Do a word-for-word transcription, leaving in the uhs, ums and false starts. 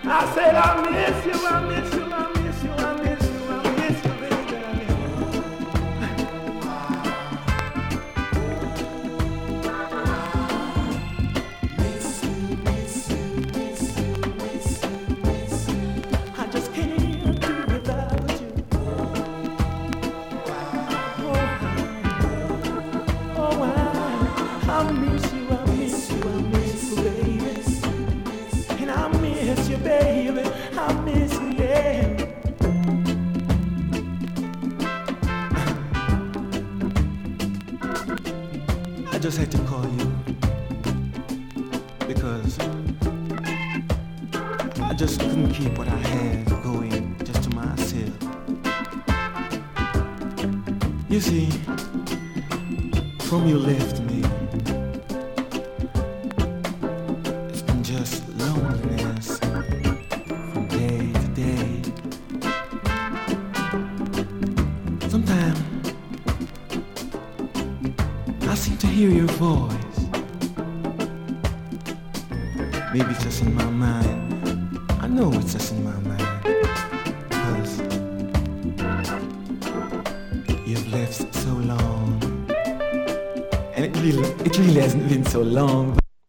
I said I miss you, I miss you, I miss you, I miss you, I miss you, baby. Miss you, miss you, miss you, miss you, miss you. I just can't do without you. Oh, oh, I, I miss you, I miss you, I miss you, baby. And I miss you, baby. I miss you, yeah. I just had to call you because I just couldn't keep what I had going just to myself. You see, from you left me, it's been just loneliness from day to day. Sometimes I seem to hear your voice. Maybe it's just in my mind. I know it's just in my mind. Because you've left so long. And it really, it really hasn't been so long.